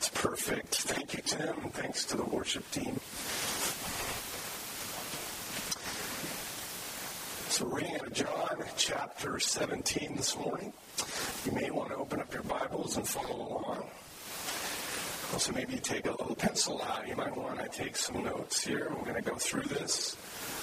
It's perfect. Thank you, Tim, and thanks to the worship team. So we're reading out of John chapter 17 this morning. You may want to open up your Bibles and follow along. Also, maybe you take a little pencil out. You might want to take some notes here. We're going to go through this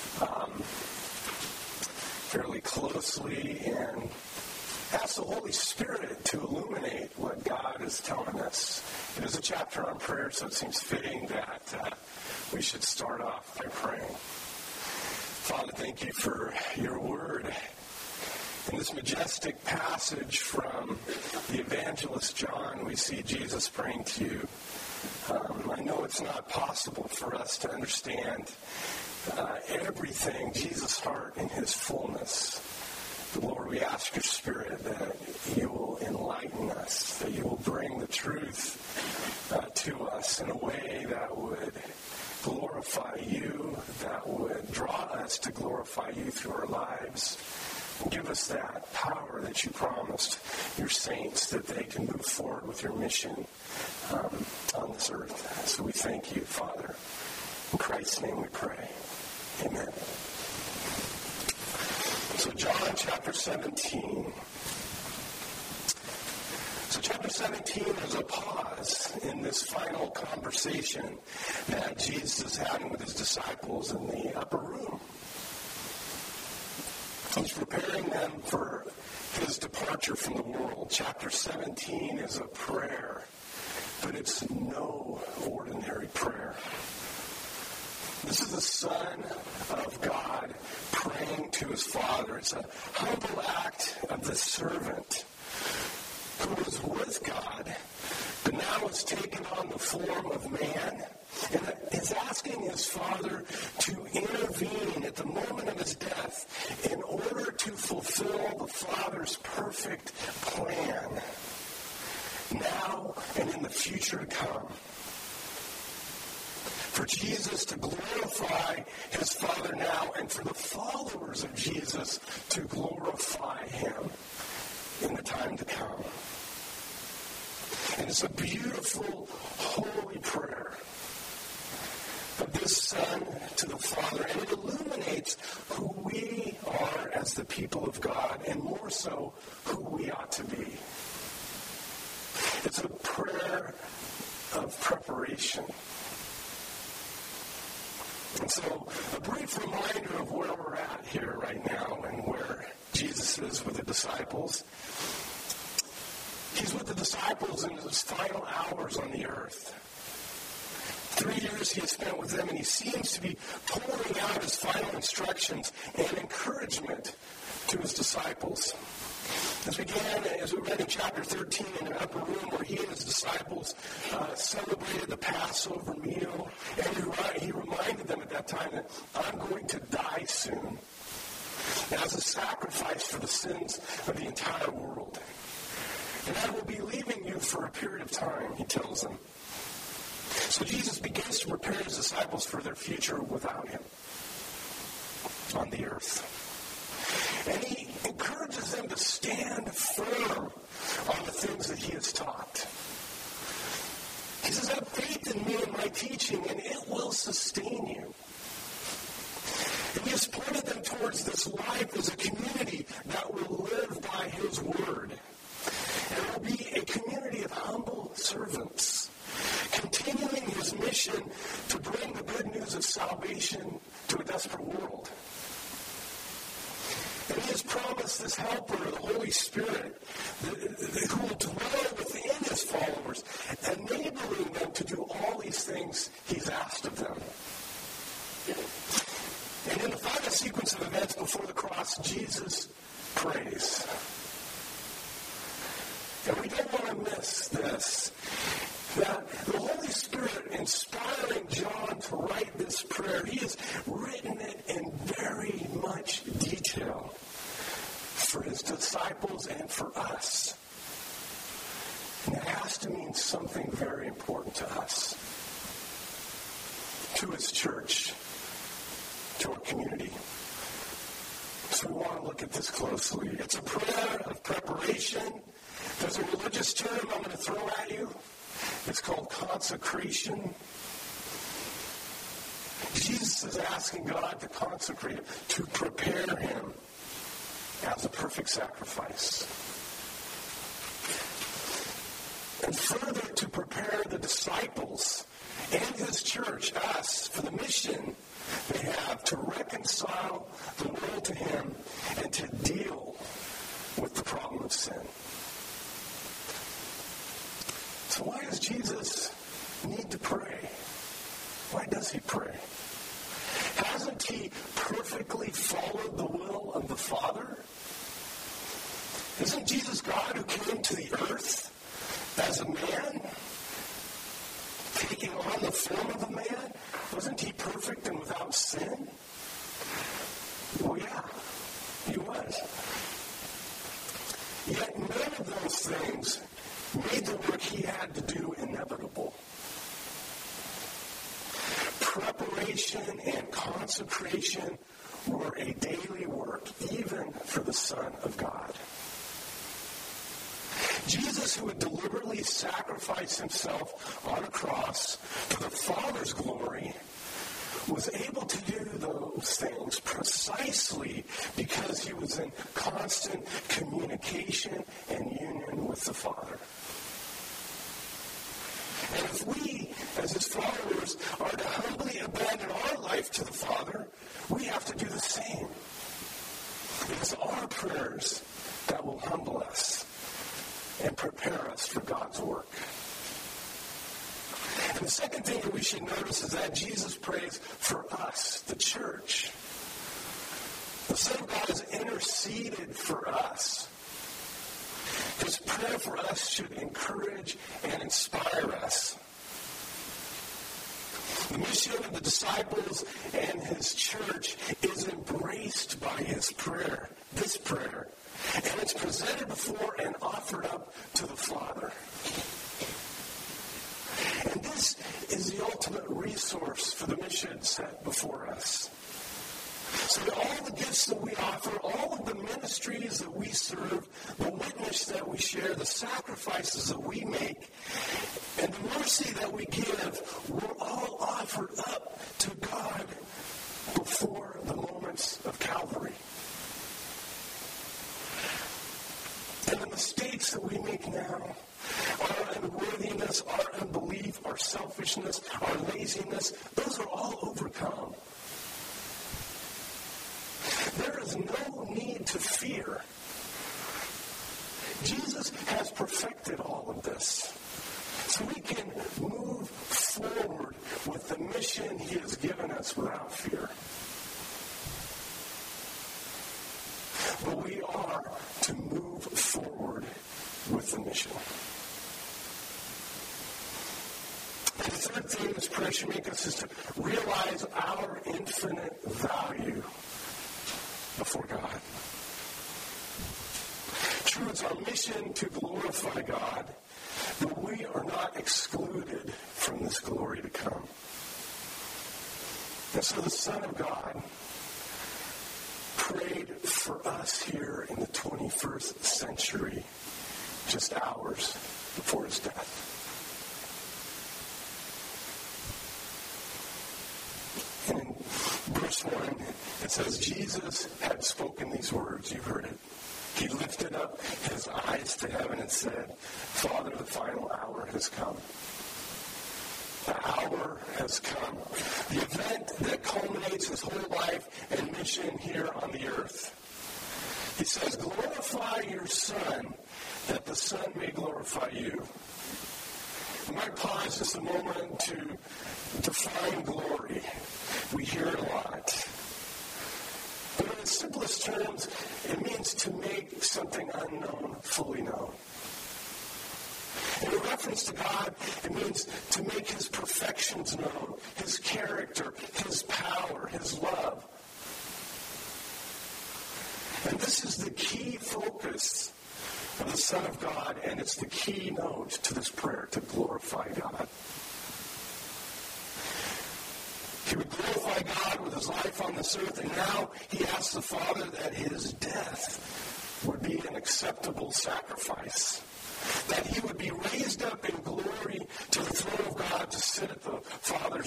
fairly closely and ask the Holy Spirit to illuminate what God is telling us. It is a chapter on prayer, so it seems fitting that we should start off by praying. Father, thank you for your word. In this majestic passage from the evangelist John, we see Jesus praying to you. I know it's not possible for us to understand everything, Jesus' heart in his fullness. But Lord, we ask your Spirit that you will enlighten us, that you will bring the truth to us in a way that would glorify you, that would draw us to glorify you through our lives. Give us that power that you promised your saints, that they can move forward with your mission on this earth. So we thank you, Father. In Christ's name we pray. Amen. So John chapter 17. So chapter 17 is a pause in this final conversation that Jesus is having with his disciples in the upper room. He's preparing them for his departure from the world. Chapter 17 is a prayer, but it's no ordinary prayer. This is the Son of God praying to his Father. It's a humble act of the servant who was with God, but now has taken on the form of man and is asking his Father to intervene at the moment of his death in order to fulfill the Father's perfect plan now and in the future to come. For Jesus to glorify his Father now and for the followers of Jesus to glorify him in the time to come. And it's a beautiful, holy prayer of this Son to the Father, and it illuminates who we are as the people of God, and more so, who we ought to be. It's a prayer of preparation. And so, a brief reminder of where we're at here right now and where Jesus is with the disciples. He's with the disciples in his final hours on the earth. 3 years he has spent with them, and he seems to be pouring out his final instructions and encouragement to his disciples. As we read in chapter 13 in an upper room where he and his disciples celebrated the Passover meal, and he reminded them at that time that I'm going to die soon as a sacrifice for the sins of the entire world. And I will be leaving you for a period of time, he tells them. So Jesus begins to prepare his disciples for their future without him on the earth. And he encourages them to stand firm on the things that he has taught. He says, have faith in me and my teaching, and it will sustain you. And he has pointed them towards this life as a community that will live by his word. And it will be a community of humble servants, continuing his mission to bring the good news of salvation to a desperate world. And he has promised this helper, the Holy Spirit, who will dwell within his followers, enabling them to do all these things he's asked of them. And in the final sequence of events before the cross, Jesus prays. And we don't want to miss this, that the Holy Spirit inspiring John to write this prayer, he has written it in very much detail for his disciples and for us. And it has to mean something very important to us, to his church, to our community. So we want to look at this closely. It's a prayer of preparation. There's a religious term I'm going to throw at you. It's called consecration. Jesus is asking God to consecrate him, to prepare him as a perfect sacrifice. And further, to prepare the disciples and his church, us, for the mission they have to reconcile the world to him and to deal with the problem of sin. So why does Jesus need to pray? Why does he pray? Hasn't he perfectly followed the will of the Father? Isn't Jesus God who came to the earth as a man, taking on the form of a man? Wasn't he perfect and without sin? Well, yeah, he was. Yet none of those things made the work he had to do inevitable. Preparation and consecration were a daily work, even for the Son of God. Jesus, who had deliberately sacrificed himself on a cross for the Father's glory, was able to do those things precisely because he was in constant communication and union with the Father. And if we, as his followers, are to humbly abandon our life to the Father, we have to do the same. It's our prayers that will humble us and prepare us for God's work. And the second thing that we should notice is that Jesus prays for us, the church. The Son of God has interceded for us. His prayer for us should encourage and inspire us. The mission of the disciples and his church is embraced by his prayer, this prayer, and it's presented before and offered up to the Father. And this is the ultimate resource for the mission set before us. So that all the gifts that we offer, all of the ministries that we serve, the witness that we share, the sacrifices that we make, and the mercy that we give, were all offered up to God before the moments of Calvary. And the mistakes that we make now, our unworthiness, our unbelief, our selfishness, our laziness, those are all overcome. There is no need to fear. Jesus has perfected all of this. So we can move forward with the mission he has given us without fear. But we are to move forward with the mission. And the third thing this prayer should make us is to realize our infinite value before God. True, it's our mission to glorify God, but we are not excluded from this glory to come. And so the Son of God prayed for us here in the 21st century, just hours before his death. And in verse 1, it says, Jesus had spoken these words. You've heard it. He lifted up his eyes to heaven and said, Father, the final hour has come. The hour has come. The event that culminates his whole life and mission here on the earth. He says, glorify your Son, that the Son may glorify you. I might pause just a moment to define glory. We hear it a lot. But in its simplest terms, it means to make something unknown fully known. In reference to God, it means to make his perfections known, his character, his power, his love. And this is the key focus of the Son of God, and it's the keynote to this prayer, to glorify God. He would glorify God with his life on this earth, and now he asks the Father that his death would be an acceptable sacrifice. That he would be raised up in glory to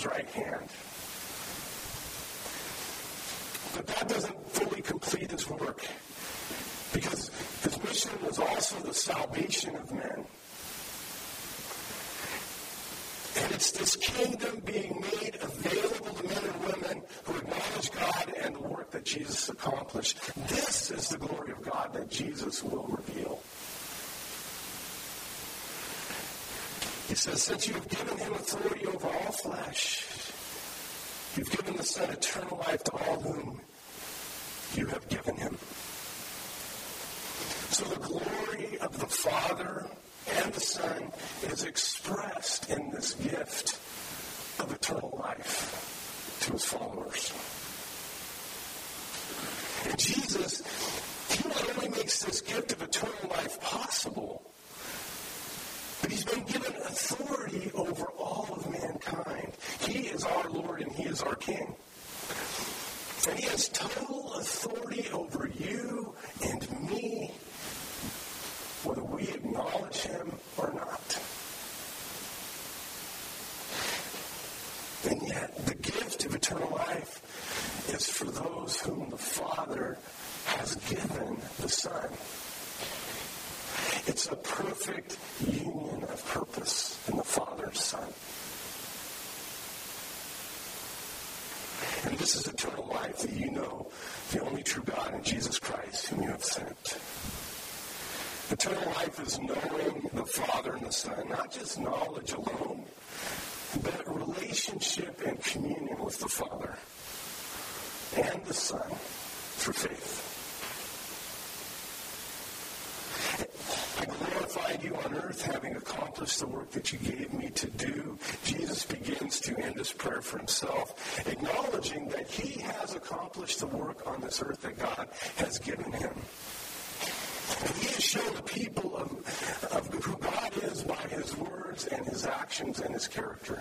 his right hand. But that doesn't fully complete his work, because his mission was also the salvation of men. And it's this kingdom being made available to men and women who acknowledge God and the work that Jesus accomplished. This is the glory of God that Jesus will reveal. He says, since you have given him authority over all flesh, you've given the Son eternal life to all whom you have given him. So the glory of the Father and the Son is expressed in this gift of eternal life to his followers. And Jesus, he not only makes this gift of eternal life possible, but he's been given authority over all of mankind. He is our Lord and he is our King. And he has total authority over you and me, whether we acknowledge him or not. And yet, the gift of eternal life is for those whom the Father has given the Son. It's a perfect union of purpose in the Father and Son. And this is eternal life, that you know the only true God and Jesus Christ, whom you have sent. Eternal life is knowing the Father and the Son, not just knowledge alone, but relationship and communion with the Father and the Son through faith. I glorified you on earth, having accomplished the work that you gave me to do. Jesus begins to end his prayer for himself, acknowledging that he has accomplished the work on this earth that God has given him. And he has shown the people of who God is by his words and his actions and his character.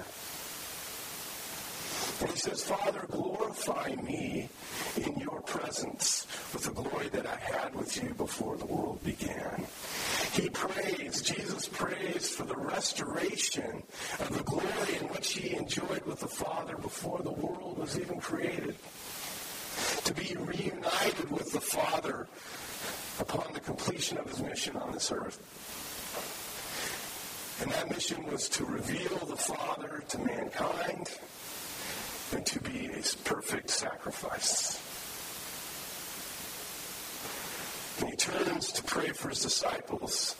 And he says, Father, glorify me in your presence with the glory that I had with you before the world began. He prays, Jesus prays for the restoration of the glory in which he enjoyed with the Father before the world was even created. To be reunited with the Father upon the completion of his mission on this earth. And that mission was to reveal the Father to mankind and to be a perfect sacrifice. And he turns to pray for his disciples.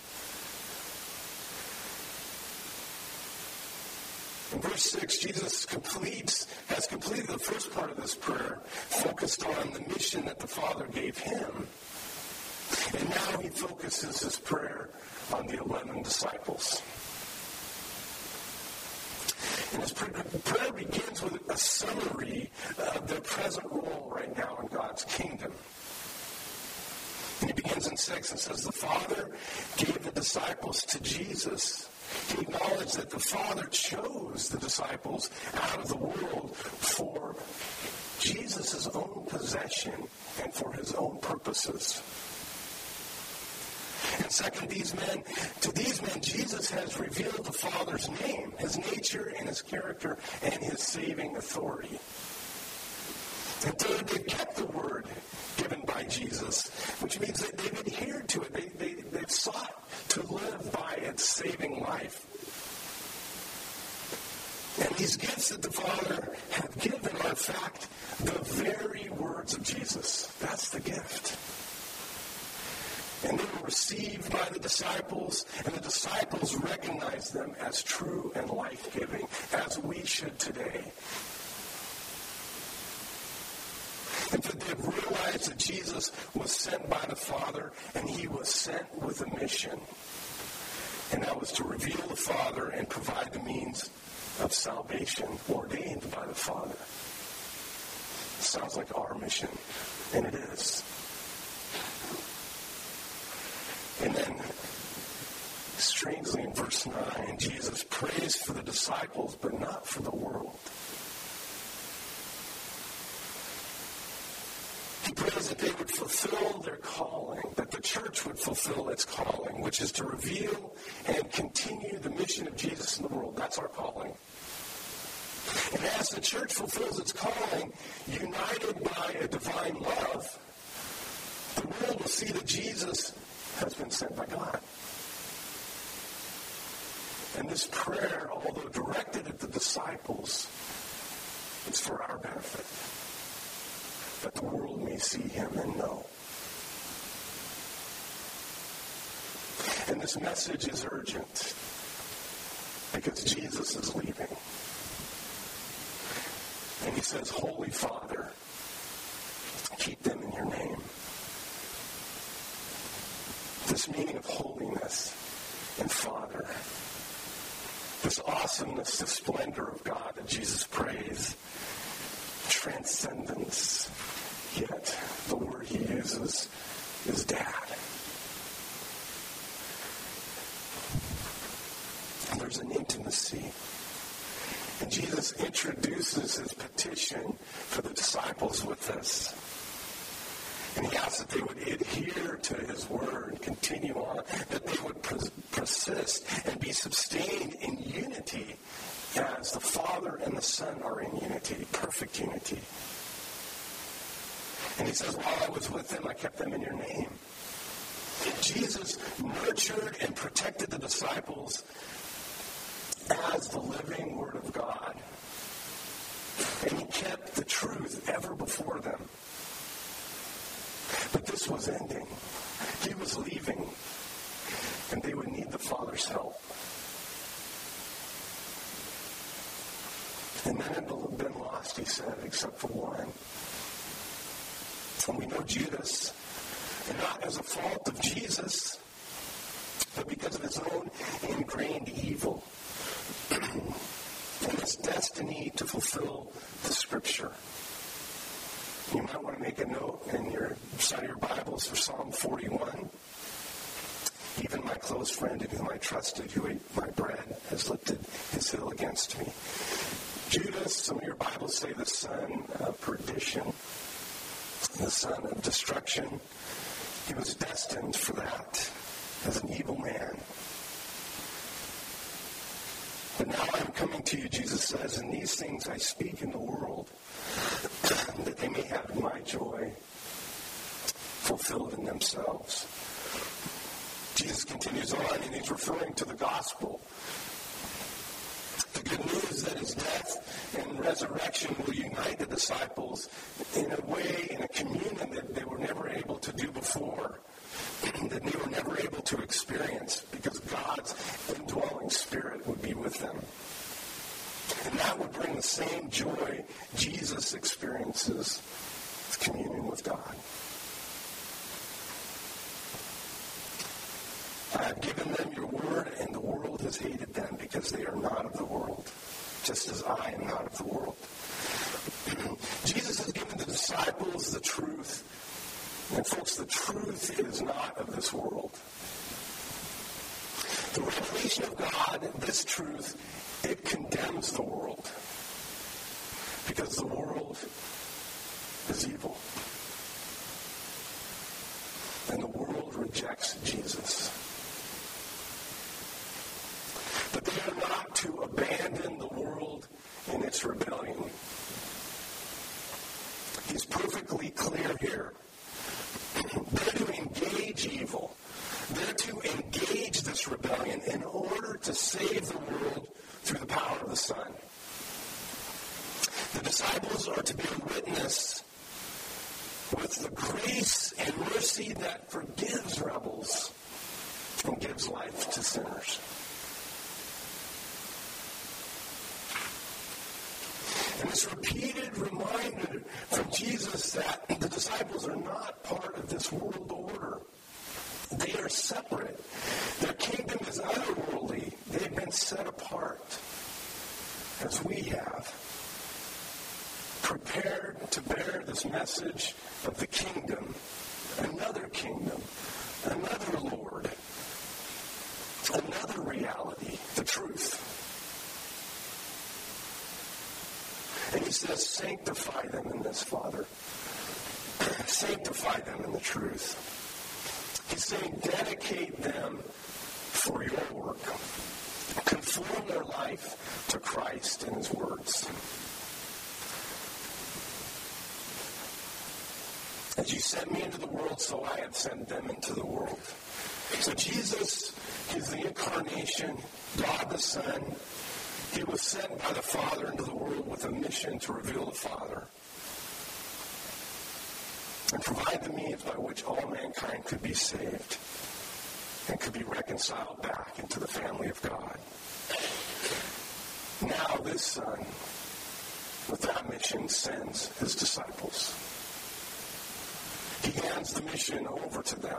In verse 6, Jesus has completed the first part of this prayer, focused on the mission that the Father gave him. And now he focuses his prayer on the 11 disciples. And his prayer begins with a summary of their present role right now in God's kingdom. And he begins in 6 and says, the Father gave the disciples to Jesus. He acknowledged that the Father chose the disciples out of the world for Jesus' own possession and for his own purposes. And second, to these men, Jesus has revealed the Father's name, his nature and his character, and his saving authority. And third, they've kept the word given by Jesus, which means that they've adhered to it. They've sought to live by its saving life. And these gifts that the Father have given are, in fact, the very words of Jesus. That's the gift. And they were received by the disciples, and the disciples recognized them as true and life-giving, as we should today. And they've realized that Jesus was sent by the Father, and he was sent with a mission. And that was to reveal the Father and provide the means of salvation ordained by the Father. Sounds like our mission, and it is. And then, strangely in verse 9, Jesus prays for the disciples, but not for the world. He prays that they would fulfill their calling, that the church would fulfill its calling, which is to reveal and continue the mission of Jesus in the world. That's our calling. And And as the church fulfills its calling, united by a divine love, the world will see that Jesus has been sent by God. And this prayer, although directed at the disciples, is for our benefit, that the world may see him and know. And this message is urgent because Jesus is leaving. And he says, Holy Father, keep them in your name. This meaning of holiness and Father, this awesomeness, the splendor of God that Jesus prays, transcendence, yet the word he uses is Dad. And there's an intimacy. And Jesus introduces his petition for the disciples with this. And he asks that they would adhere to his word, continue on, that they would persist and be sustained in unity as the Father and the Son are in unity, perfect unity. And he says, while I was with them, I kept them in your name. Jesus nurtured and protected the disciples as the living Word of God. And he kept the truth ever before them. But this was ending. He was leaving. And they would need the Father's help. And then it would have been lost, he said, except for one. And we know Judas, and not as a fault of Jesus, but because of his own ingrained evil and his destiny to fulfill the Scripture. You might want to make a note in your side of your Bibles for Psalm 41. Even my close friend in whom I trusted, who ate my bread, has lifted his heel against me. Judas, some of your Bibles say the son of perdition, the son of destruction. He was destined for that as an evil man. But now I am coming to you, Jesus says, and these things I speak in the world, that they may have my joy fulfilled in themselves. Jesus continues on, and he's referring to the gospel. The good news that his death and resurrection will unite the disciples in a way, in a communion that they were never able to do before, that they were never able to experience, because God's indwelling Spirit would be with them. And that would bring the same joy Jesus experiences with communion with God. I have given them your word, and the world has hated them because they are not of the world, just as I am not of the world. Jesus has given the disciples the truth. And folks, the truth is not of this world. The revelation of God, this truth, it condemns the world. Because the world is evil. And the world rejects Jesus. But they are not to abandon the world in its rebellion. He's perfectly clear here. They're to engage evil. They're to engage this rebellion in order to save the world through the power of the Son. The disciples are to be a witness with the grace and mercy that forgives rebels and gives life to sinners. And this repeated reminder from Jesus that the disciples are not part of this world order. They are separate. Their kingdom is otherworldly. They've been set apart, as we have, prepared to bear this message of the kingdom, another Lord, another reality, the truth. And he says, sanctify them in this, Father. Sanctify them in the truth. He's saying, dedicate them for your work. Conform their life to Christ and his words. As you sent me into the world, so I have sent them into the world. So Jesus is the incarnation, God the Son. He was sent by the Father into the world with a mission to reveal the Father and provide the means by which all mankind could be saved and could be reconciled back into the family of God. Now this Son, with that mission, sends his disciples. He hands the mission over to them.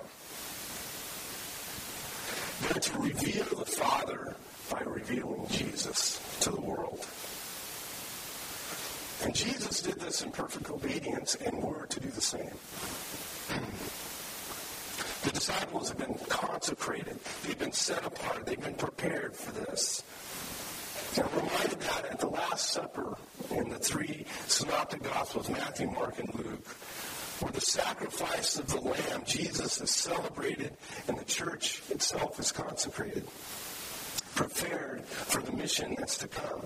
They're to reveal the Father by revealing Jesus to the world. And Jesus did this in perfect obedience, and we're to do the same. The disciples have been consecrated. They've been set apart. They've been prepared for this. And I'm reminded that at the Last Supper in the three synoptic Gospels, Matthew, Mark, and Luke, where the sacrifice of the Lamb, Jesus, is celebrated and the church itself is consecrated, prepared for the mission that's to come.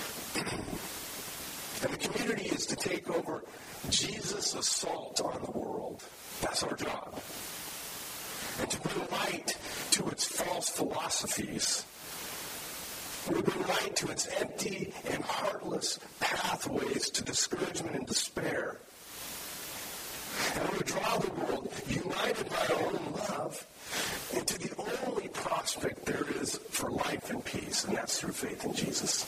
And the community is to take over Jesus' assault on the world. That's our job. And to bring light to its false philosophies. We bring light to its empty and heartless pathways to discouragement and despair. And we draw the world, united by our own love, into the only prospect there is for life and peace, and that's through faith in Jesus.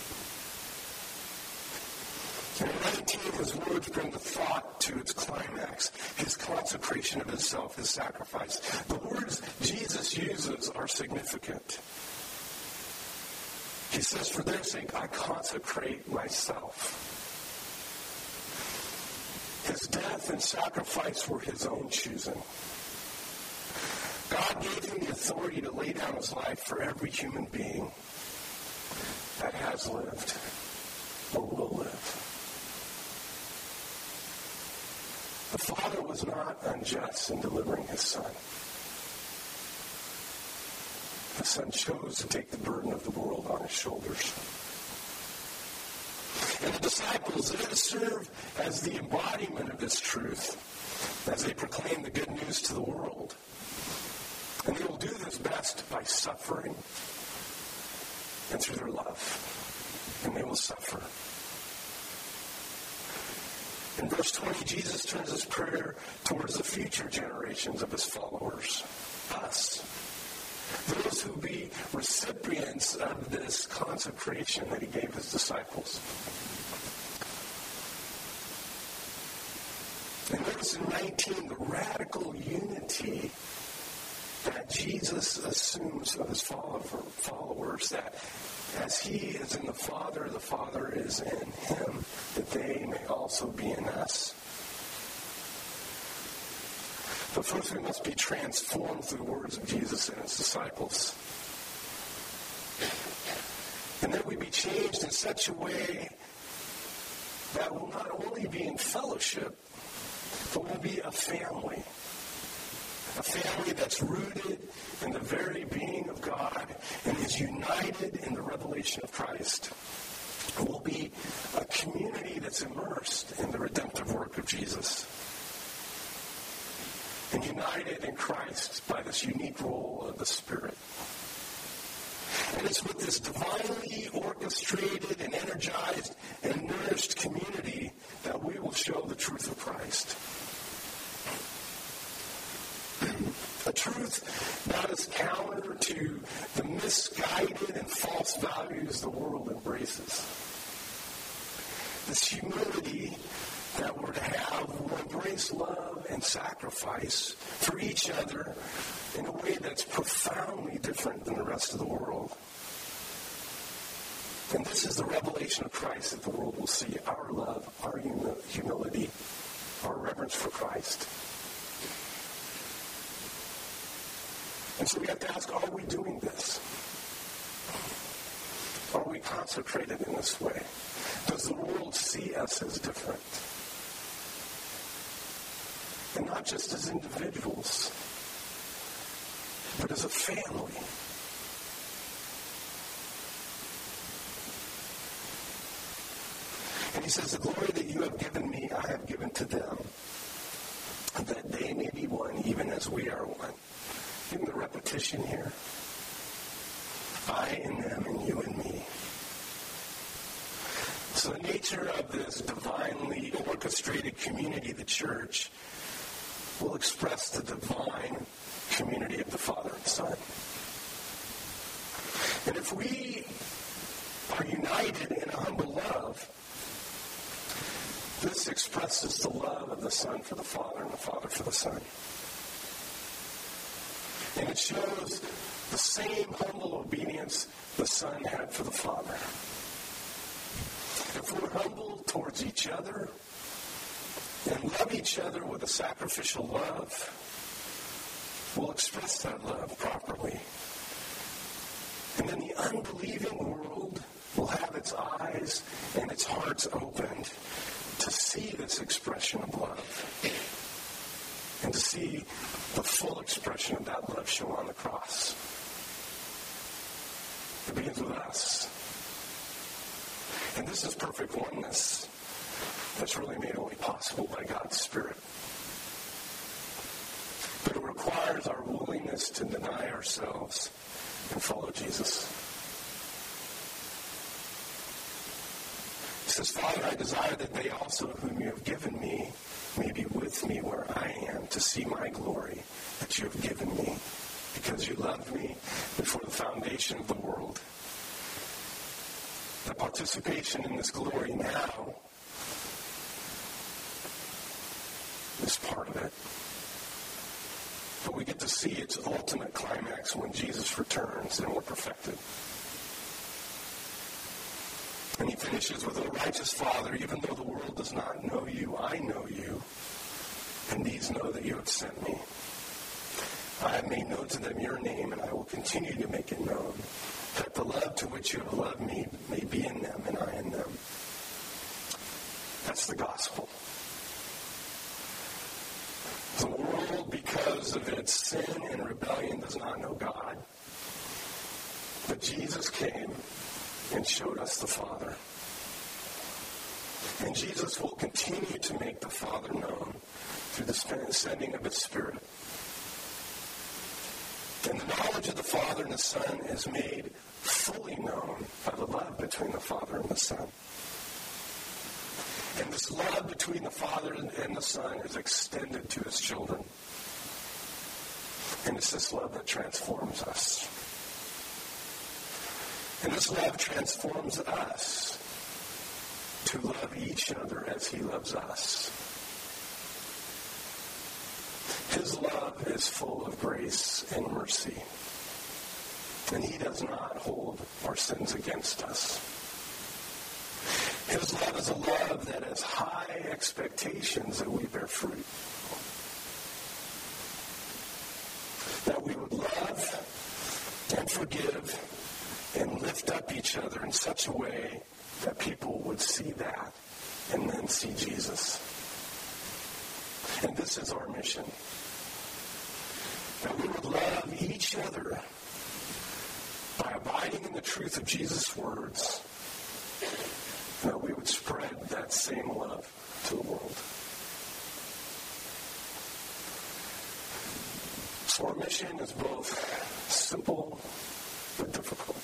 And in 19, his words bring the thought to its climax, his consecration of himself, his sacrifice. The words Jesus uses are significant. He says, for their sake, I consecrate myself. His death and sacrifice were his own choosing. God gave him the authority to lay down his life for every human being that has lived or will live. The Father was not unjust in delivering his Son. The Son chose to take the burden of the world on his shoulders. And the disciples, they're to serve as the embodiment of this truth as they proclaim the good news to the world. And they will do this best by suffering and through their love. And they will suffer. In verse 20, Jesus turns his prayer towards the future generations of his followers, us. Those who be recipients of this consecration that he gave his disciples. And notice in 19, the radical unity that Jesus assumes of his followers, that as he is in the Father is in him, that they may also be in us. But first we must be transformed through the words of Jesus and his disciples. And that we be changed in such a way that will not only be in fellowship, but will be a family. A family that's rooted in the very being of God and is united in the revelation of Christ. It will be a community that's immersed in the redemptive work of Jesus. And united in Christ by this unique role of the Spirit. And it's with this divinely orchestrated and energized and nourished community that we will show the truth of Christ. A truth that is counter to the misguided and false values the world embraces. This humility that we're to have will embrace love and sacrifice for each other in a way that's profoundly different than the rest of the world. And this is the revelation of Christ that the world will see: our love, our humility, our reverence for Christ. And so we have to ask, are we doing this? Are we consecrated in this way? Does the world see us as different? And not just as individuals, but as a family. And he says, the glory that you have given me, I have given to them, one, even as we are one. Even the repetition here. I in them and you in me. So the nature of this divinely orchestrated community, the church, will express the divine community of the Father and Son. And if we are united in a humble love, this expresses the love of the Son for the Father and the Father for the Son. And it shows the same humble obedience the Son had for the Father. If we're humble towards each other and love each other with a sacrificial love, we'll express that love properly. And then the unbelieving world will have its eyes and its hearts opened to see this expression of love and to see the full expression of that love shown on the cross. It begins with us. And this is perfect oneness that's really made only possible by God's Spirit. But it requires our willingness to deny ourselves and follow Jesus. He says, Father, I desire that they also whom you have given me may be with me where I am, to see my glory that you have given me, because you loved me before the foundation of the world. The participation in this glory now is part of it. But we get to see its ultimate climax when Jesus returns and we're perfected. And he finishes with, O righteous Father, even though the world does not know you, I know you, and these know that you have sent me. I have made known to them your name, and I will continue to make it known, that the love to which you have loved me may be in them, and I in them. That's the gospel. The world, because of its sin and rebellion, does not know God. But Jesus came and showed us the Father. And Jesus will continue to make the Father known through the sending of His Spirit. And the knowledge of the Father and the Son is made fully known by the love between the Father and the Son. And this love between the Father and the Son is extended to His children. And it's this love that transforms us. And this love transforms us to love each other as He loves us. His love is full of grace and mercy. And He does not hold our sins against us. His love is a love that has high expectations that we bear fruit. That we would love and forgive and lift up each other in such a way that people would see that and then see Jesus. And this is our mission. That we would love each other by abiding in the truth of Jesus' words, and that we would spread that same love to the world. So our mission is both simple but difficult.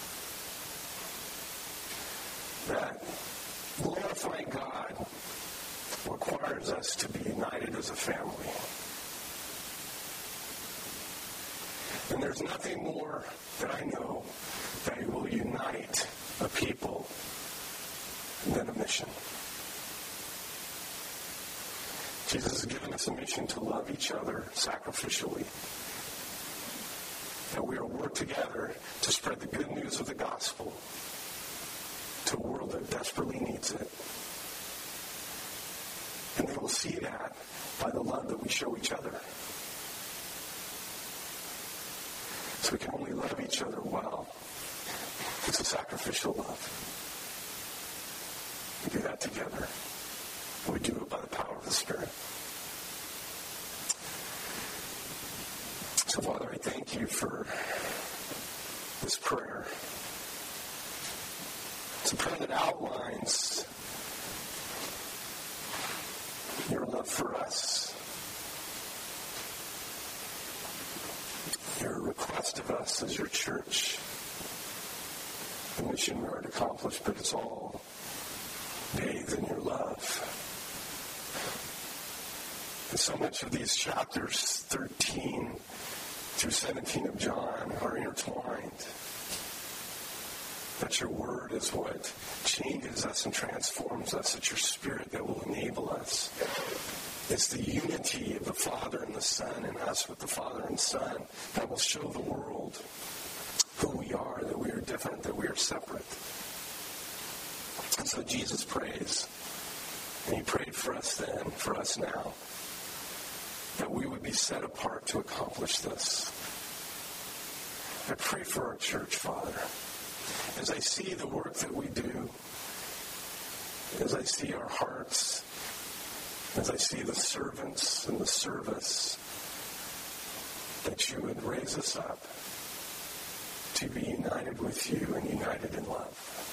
That glorifying God requires us to be united as a family. And there's nothing more that I know that will unite a people than a mission. Jesus has given us a mission to love each other sacrificially. That we will work together to spread the good news of the gospel to a world that desperately needs it. And they will see that by the love that we show each other. So we can only love each other well. It's a sacrificial love. We do that together. And we do it by the power of the Spirit. So, Father, I thank you for this prayer. It's a prayer that outlines your love for us. your request of us as your church, the mission we are to accomplish, but it's all bathed in your love. And so much of these chapters, 13 through 17 of John, are intertwined. That your word is what changes us and transforms us. It's your spirit that will enable us. It's the unity of the Father and the Son and us with the Father and Son that will show the world who we are, that we are different, that we are separate. And so Jesus prays, and he prayed for us then, for us now, that we would be set apart to accomplish this. I pray for our church, Father, as I see the work that we do, as I see our hearts, as I see the servants and the service, that you would raise us up to be united with you and united in love.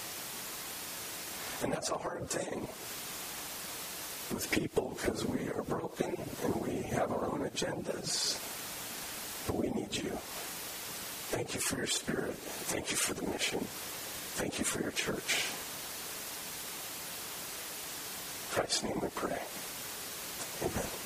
And that's a hard thing with people because we are broken and we have our own agendas, but we need you. Thank you for your spirit. Thank you for the mission. Thank you for your church. In Christ's name we pray. Amen.